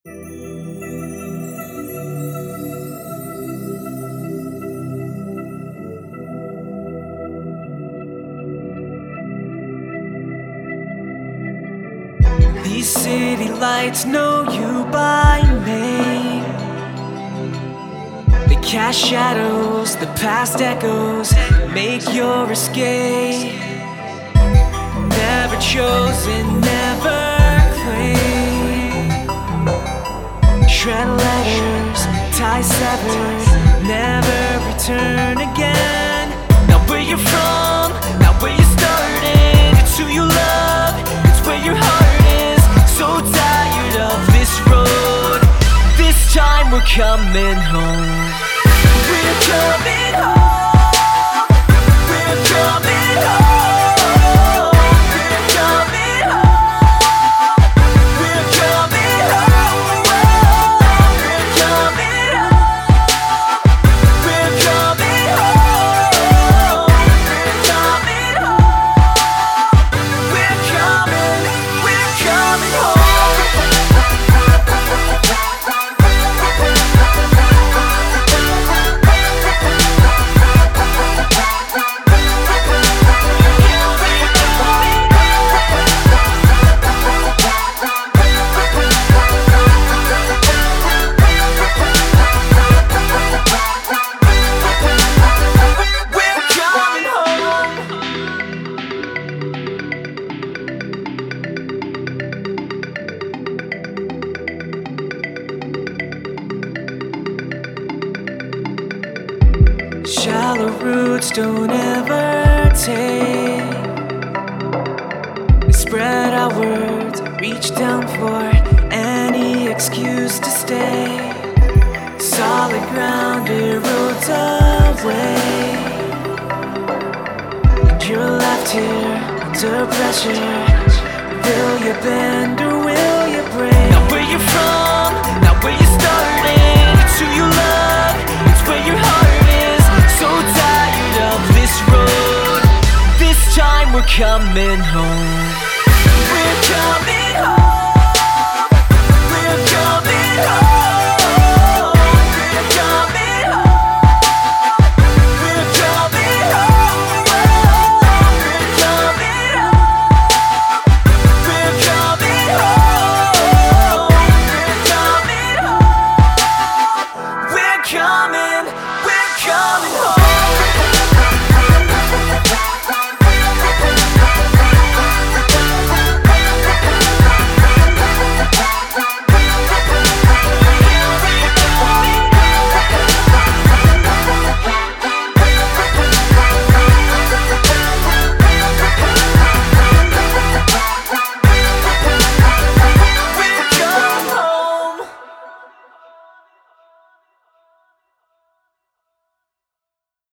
These city lights know you by name. They cast shadows, the past echoes, make your escape. Never chosen, never claimed. Shred letters, tie severed, never return again. Now where you're from, now where you started, it's who you love, it's where your heart is. So tired of this road, this time we're coming home. We're coming home, we're coming home, we're coming home, we're coming home, we're coming home, we're coming home, we're coming home, we're coming home. Shallow roots don't ever take. We spread our words, reach down for any excuse to stay. Solid ground erodes away, and you're left here under pressure. Will you bend or will you break? Now where you're from, now where you started, it's who you love, it's where your heart is. So tired of this road, this time we're coming home.